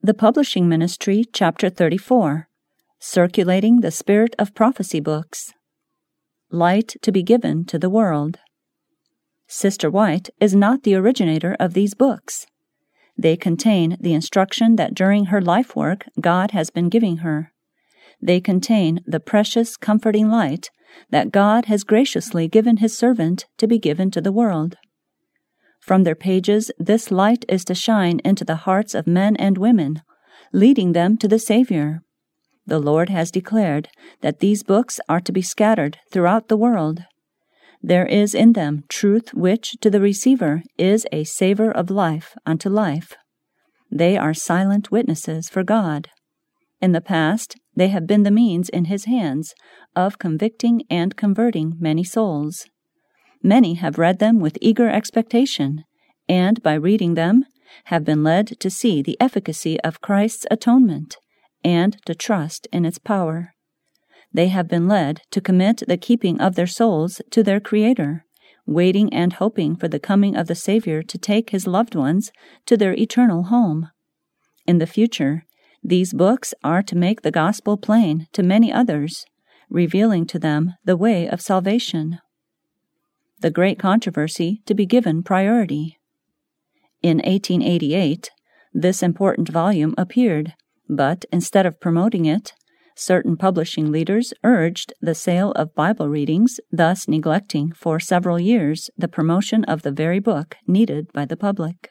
The Publishing Ministry, Chapter 34, Circulating the Spirit of Prophecy Books. Light to be given to the world. Sister White is not the originator of these books. They contain the instruction that during her life work God has been giving her. They contain the precious, comforting light that God has graciously given His servant to be given to the world. From their pages, this light is to shine into the hearts of men and women, leading them to the Savior. The Lord has declared that these books are to be scattered throughout the world. There is in them truth which, to the receiver, is a savor of life unto life. They are silent witnesses for God. In the past, they have been the means in His hands of convicting and converting many souls. Many have read them with eager expectation, and by reading them, have been led to see the efficacy of Christ's atonement, and to trust in its power. They have been led to commit the keeping of their souls to their Creator, waiting and hoping for the coming of the Savior to take His loved ones to their eternal home. In the future, these books are to make the gospel plain to many others, revealing to them the way of salvation. The Great Controversy to be given priority. In 1888, this important volume appeared, but instead of promoting it, certain publishing leaders urged the sale of Bible readings, thus neglecting for several years the promotion of the very book needed by the public.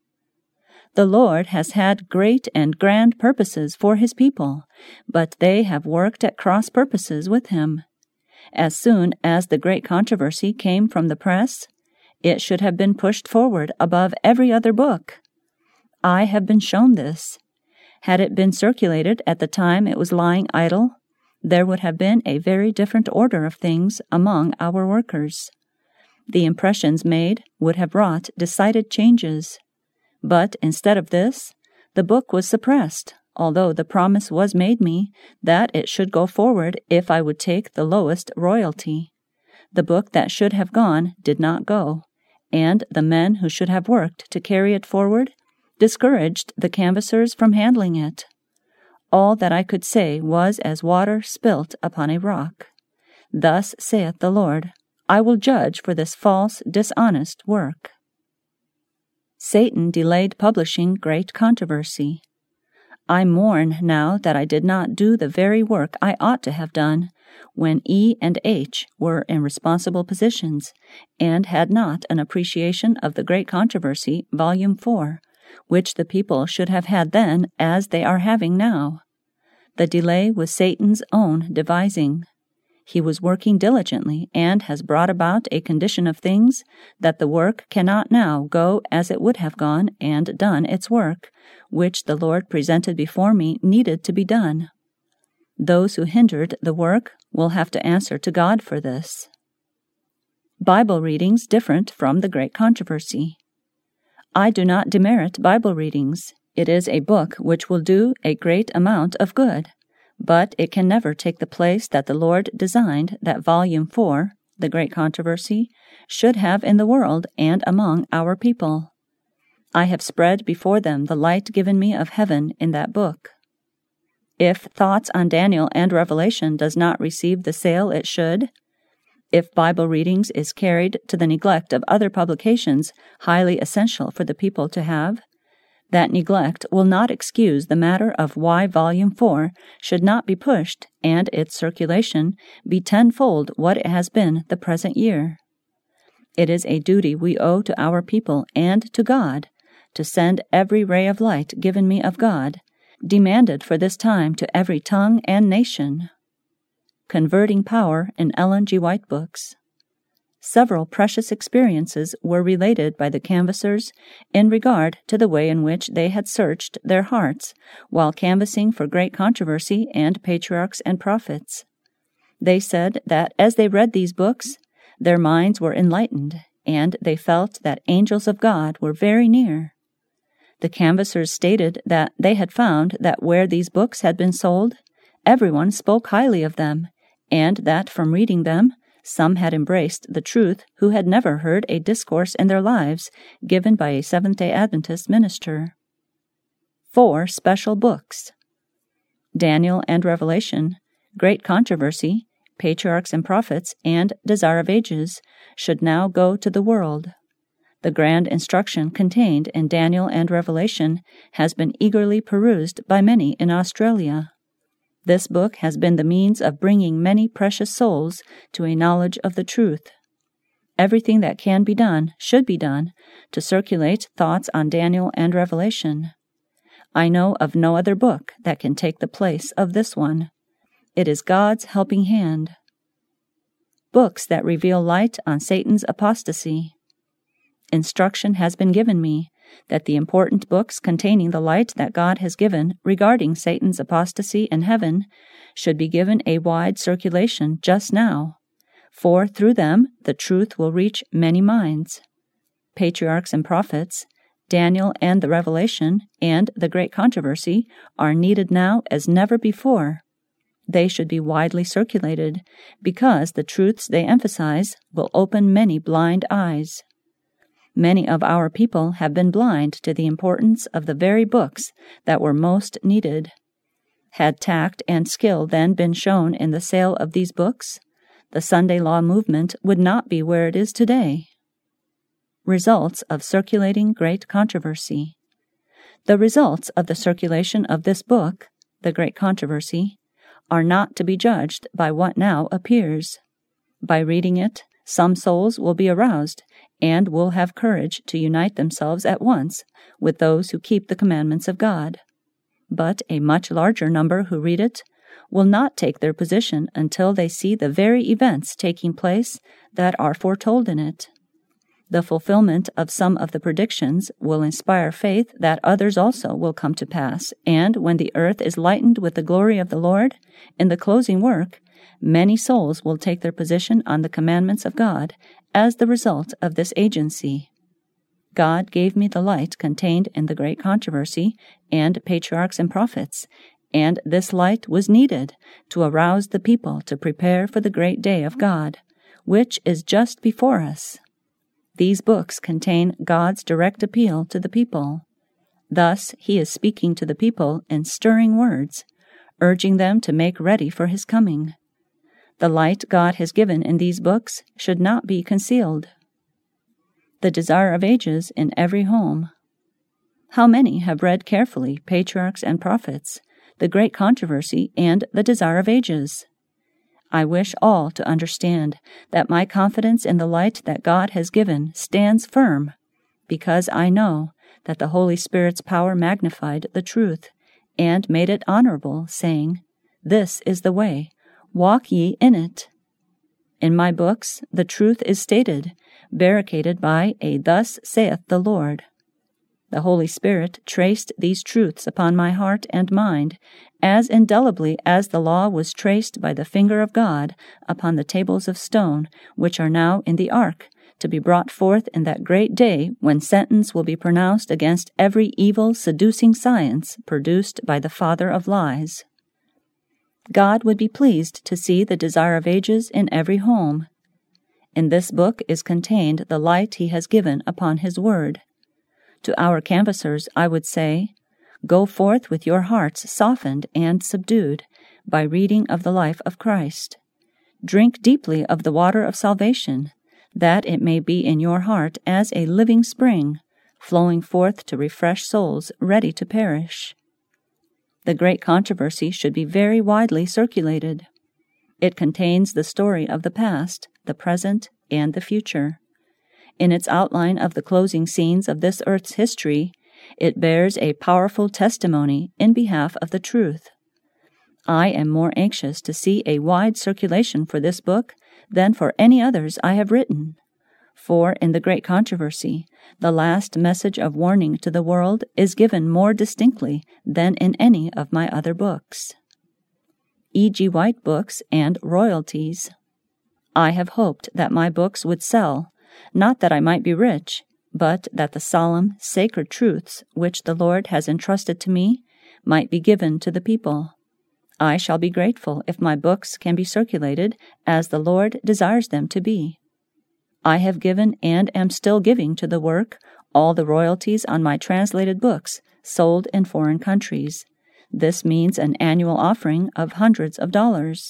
The Lord has had great and grand purposes for His people, but they have worked at cross purposes with Him. As soon as the Great Controversy came from the press, it should have been pushed forward above every other book. I have been shown this. Had it been circulated at the time it was lying idle, there would have been a very different order of things among our workers. The impressions made would have wrought decided changes. But instead of this, the book was suppressed, although the promise was made me that it should go forward if I would take the lowest royalty. The book that should have gone did not go, and the men who should have worked to carry it forward discouraged the canvassers from handling it. All that I could say was as water spilt upon a rock. Thus saith the Lord, I will judge for this false, dishonest work. Satan delayed publishing Great Controversy. I mourn now that I did not do the very work I ought to have done when E and H were in responsible positions, and had not an appreciation of the Great Controversy, Volume 4, which the people should have had then as they are having now. The delay was Satan's own devising. He was working diligently, and has brought about a condition of things that the work cannot now go as it would have gone and done its work, which the Lord presented before me needed to be done. Those who hindered the work will have to answer to God for this. Bible readings different from the Great Controversy. I do not demerit Bible readings. It is a book which will do a great amount of good, but it can never take the place that the Lord designed that Volume 4, the Great Controversy, should have in the world and among our people. I have spread before them the light given me of heaven in that book. If Thoughts on Daniel and Revelation does not receive the sale it should, if Bible readings is carried to the neglect of other publications highly essential for the people to have, that neglect will not excuse the matter of why Volume 4 should not be pushed and its circulation be tenfold what it has been the present year. It is a duty we owe to our people and to God to send every ray of light given me of God, demanded for this time to every tongue and nation. Converting Power in Ellen G. White Books. Several precious experiences were related by the canvassers in regard to the way in which they had searched their hearts while canvassing for Great Controversy and Patriarchs and Prophets. They said that as they read these books, their minds were enlightened, and they felt that angels of God were very near. The canvassers stated that they had found that where these books had been sold, everyone spoke highly of them, and that from reading them, some had embraced the truth who had never heard a discourse in their lives given by a Seventh-day Adventist minister. 4 special books: Daniel and Revelation, Great Controversy, Patriarchs and Prophets, and Desire of Ages should now go to the world. The grand instruction contained in Daniel and Revelation has been eagerly perused by many in Australia. This book has been the means of bringing many precious souls to a knowledge of the truth. Everything that can be done should be done to circulate thoughts on Daniel and Revelation. I know of no other book that can take the place of this one. It is God's helping hand. Books that reveal light on Satan's apostasy. Instruction has been given me that the important books containing the light that God has given regarding Satan's apostasy in heaven should be given a wide circulation just now, for through them the truth will reach many minds. Patriarchs and Prophets, Daniel and the Revelation, and the Great Controversy are needed now as never before. They should be widely circulated, because the truths they emphasize will open many blind eyes. Many of our people have been blind to the importance of the very books that were most needed. Had tact and skill then been shown in the sale of these books, the Sunday Law movement would not be where it is today. Results of circulating Great Controversy. The results of the circulation of this book, The Great Controversy, are not to be judged by what now appears. By reading it, some souls will be aroused and will have courage to unite themselves at once with those who keep the commandments of God. But a much larger number who read it will not take their position until they see the very events taking place that are foretold in it. The fulfillment of some of the predictions will inspire faith that others also will come to pass, and when the earth is lightened with the glory of the Lord, in the closing work, many souls will take their position on the commandments of God as the result of this agency. God gave me the light contained in the Great Controversy and Patriarchs and Prophets, and this light was needed to arouse the people to prepare for the great day of God, which is just before us. These books contain God's direct appeal to the people. Thus, He is speaking to the people in stirring words, urging them to make ready for His coming. The light God has given in these books should not be concealed. The Desire of Ages in every home. How many have read carefully Patriarchs and Prophets, the Great Controversy, and the Desire of Ages? I wish all to understand that my confidence in the light that God has given stands firm, because I know that the Holy Spirit's power magnified the truth and made it honorable, saying, "This is the way, walk ye in it." In my books the truth is stated, barricaded by a "Thus saith the Lord." The Holy Spirit traced these truths upon my heart and mind as indelibly as the law was traced by the finger of God upon the tables of stone which are now in the ark, to be brought forth in that great day when sentence will be pronounced against every evil, seducing science produced by the father of lies. God would be pleased to see the Desire of Ages in every home. In this book is contained the light He has given upon His word. To our canvassers I would say, go forth with your hearts softened and subdued by reading of the life of Christ. Drink deeply of the water of salvation, that it may be in your heart as a living spring, flowing forth to refresh souls ready to perish. The Great Controversy should be very widely circulated. It contains the story of the past, the present, and the future. In its outline of the closing scenes of this earth's history, it bears a powerful testimony in behalf of the truth. I am more anxious to see a wide circulation for this book than for any others I have written. For in the Great Controversy, the last message of warning to the world is given more distinctly than in any of my other books. E.G. White Books and Royalties. I have hoped that my books would sell, not that I might be rich, but that the solemn, sacred truths which the Lord has entrusted to me might be given to the people. I shall be grateful if my books can be circulated as the Lord desires them to be. I have given and am still giving to the work all the royalties on my translated books sold in foreign countries. This means an annual offering of hundreds of dollars.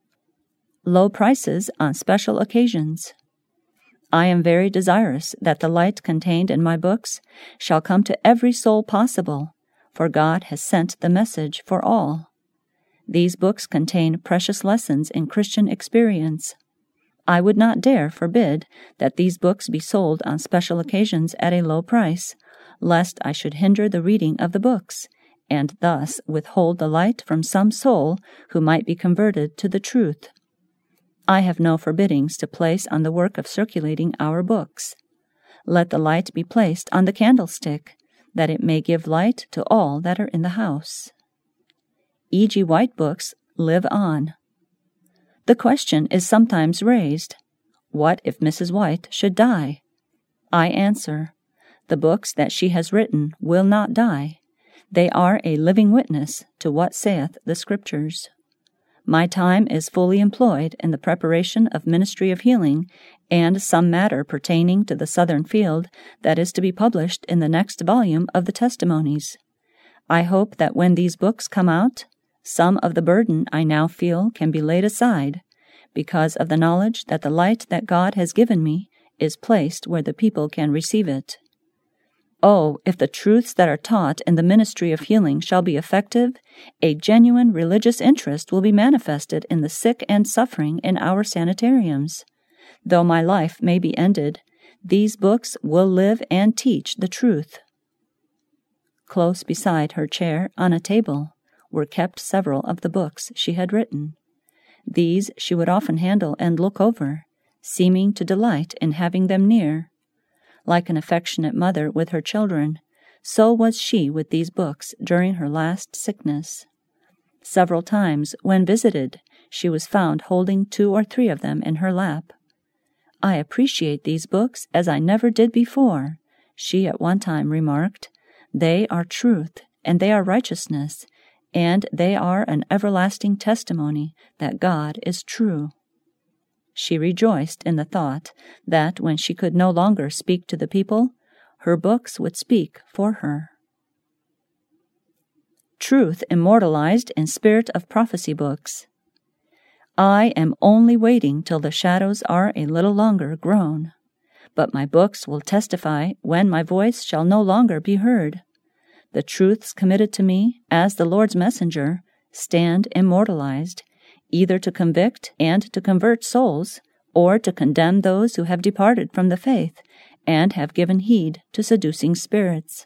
Low prices on special occasions. I am very desirous that the light contained in my books shall come to every soul possible, for God has sent the message for all. These books contain precious lessons in Christian experience. I would not dare forbid that these books be sold on special occasions at a low price, lest I should hinder the reading of the books, and thus withhold the light from some soul who might be converted to the truth. I have no forbiddings to place on the work of circulating our books. Let the light be placed on the candlestick, that it may give light to all that are in the house. E.G. White books live on. The question is sometimes raised, what if Mrs. White should die? I answer, the books that she has written will not die. They are a living witness to what saith the Scriptures. My time is fully employed in the preparation of Ministry of Healing and some matter pertaining to the Southern Field that is to be published in the next volume of the Testimonies. I hope that when these books come out, some of the burden I now feel can be laid aside, because of the knowledge that the light that God has given me is placed where the people can receive it. Oh, if the truths that are taught in the ministry of healing shall be effective, a genuine religious interest will be manifested in the sick and suffering in our sanitariums. Though my life may be ended, these books will live and teach the truth. Close beside her chair, on a table, were kept several of the books she had written. These she would often handle and look over, seeming to delight in having them near. Like an affectionate mother with her children, so was she with these books during her last sickness. Several times, when visited, she was found holding 2 or 3 of them in her lap. I appreciate these books as I never did before, she at one time remarked. They are truth, and they are righteousness, and they are an everlasting testimony that God is true. She rejoiced in the thought that when she could no longer speak to the people, her books would speak for her. Truth immortalized in Spirit of Prophecy books. I am only waiting till the shadows are a little longer grown, but my books will testify when my voice shall no longer be heard. The truths committed to me as the Lord's messenger stand immortalized, either to convict and to convert souls, or to condemn those who have departed from the faith and have given heed to seducing spirits.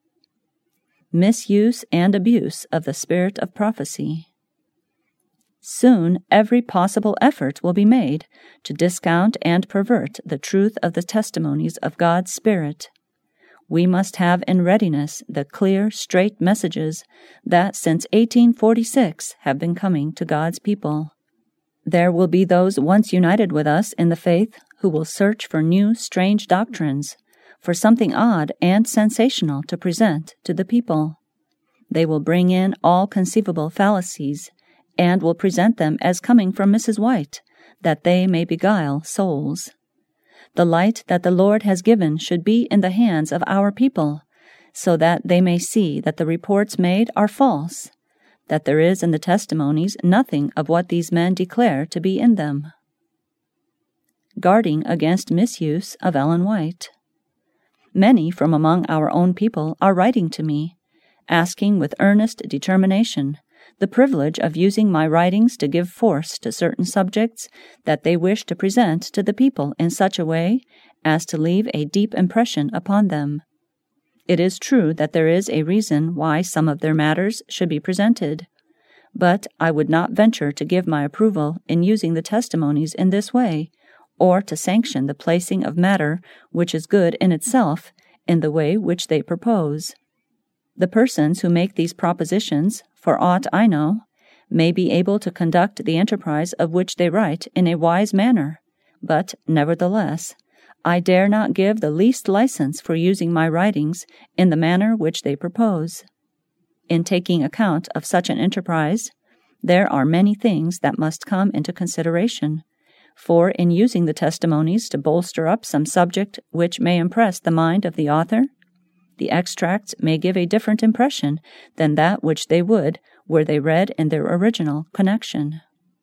Misuse and abuse of the spirit of prophecy. Soon every possible effort will be made to discount and pervert the truth of the testimonies of God's Spirit. We must have in readiness the clear, straight messages that since 1846 have been coming to God's people. There will be those once united with us in the faith who will search for new, strange doctrines, for something odd and sensational to present to the people. They will bring in all conceivable fallacies, and will present them as coming from Mrs. White, that they may beguile souls. The light that the Lord has given should be in the hands of our people, so that they may see that the reports made are false, that there is in the testimonies nothing of what these men declare to be in them. Guarding against misuse of Ellen White. Many from among our own people are writing to me, asking with earnest determination the privilege of using my writings to give force to certain subjects that they wish to present to the people in such a way as to leave a deep impression upon them. It is true that there is a reason why some of their matters should be presented, but I would not venture to give my approval in using the testimonies in this way, or to sanction the placing of matter which is good in itself in the way which they propose. The persons who make these propositions, for aught I know, may be able to conduct the enterprise of which they write in a wise manner, but, nevertheless, I dare not give the least license for using my writings in the manner which they propose. In taking account of such an enterprise, there are many things that must come into consideration, for in using the testimonies to bolster up some subject which may impress the mind of the author, The extracts may give a different impression than that which they would were they read in their original connection.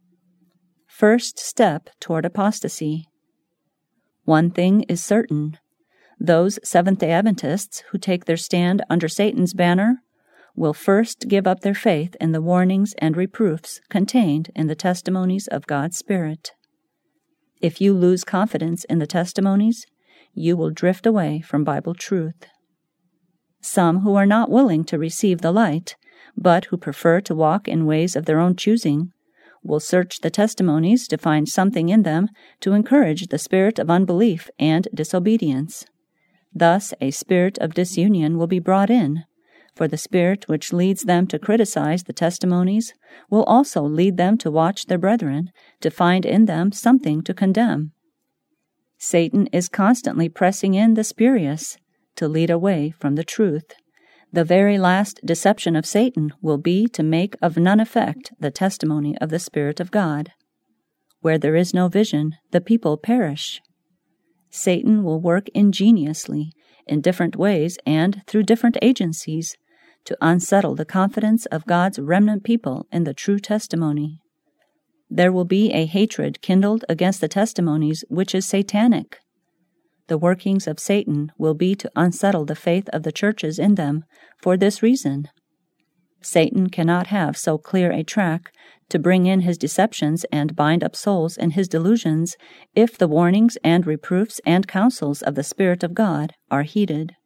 First step toward apostasy. One thing is certain. Those Seventh-day Adventists who take their stand under Satan's banner will first give up their faith in the warnings and reproofs contained in the testimonies of God's Spirit. If you lose confidence in the testimonies, you will drift away from Bible truth. Some who are not willing to receive the light, but who prefer to walk in ways of their own choosing, will search the testimonies to find something in them to encourage the spirit of unbelief and disobedience. Thus, a spirit of disunion will be brought in, for the spirit which leads them to criticize the testimonies will also lead them to watch their brethren, to find in them something to condemn. Satan is constantly pressing in the spurious to lead away from the truth. The very last deception of Satan will be to make of none effect the testimony of the Spirit of God. Where there is no vision, the people perish. Satan will work ingeniously, in different ways and through different agencies, to unsettle the confidence of God's remnant people in the true testimony. There will be a hatred kindled against the testimonies which is satanic. The workings of Satan will be to unsettle the faith of the churches in them for this reason. Satan cannot have so clear a track to bring in his deceptions and bind up souls in his delusions if the warnings and reproofs and counsels of the Spirit of God are heeded.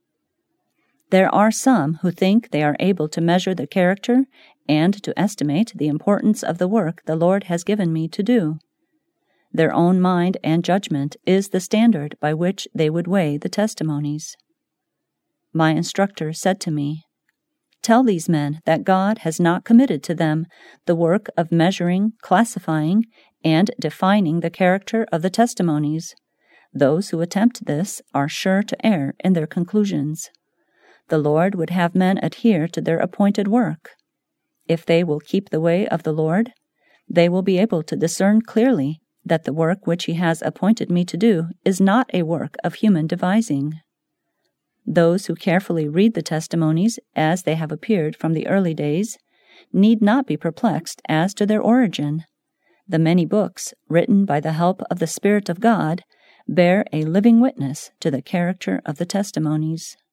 There are some who think they are able to measure the character and to estimate the importance of the work the Lord has given me to do. Their own mind and judgment is the standard by which they would weigh the testimonies. My instructor said to me, "Tell these men that God has not committed to them the work of measuring, classifying, and defining the character of the testimonies. Those who attempt this are sure to err in their conclusions. The Lord would have men adhere to their appointed work. If they will keep the way of the Lord, they will be able to discern clearly that the work which He has appointed me to do is not a work of human devising. Those who carefully read the testimonies as they have appeared from the early days need not be perplexed as to their origin. The many books, written by the help of the Spirit of God, bear a living witness to the character of the testimonies.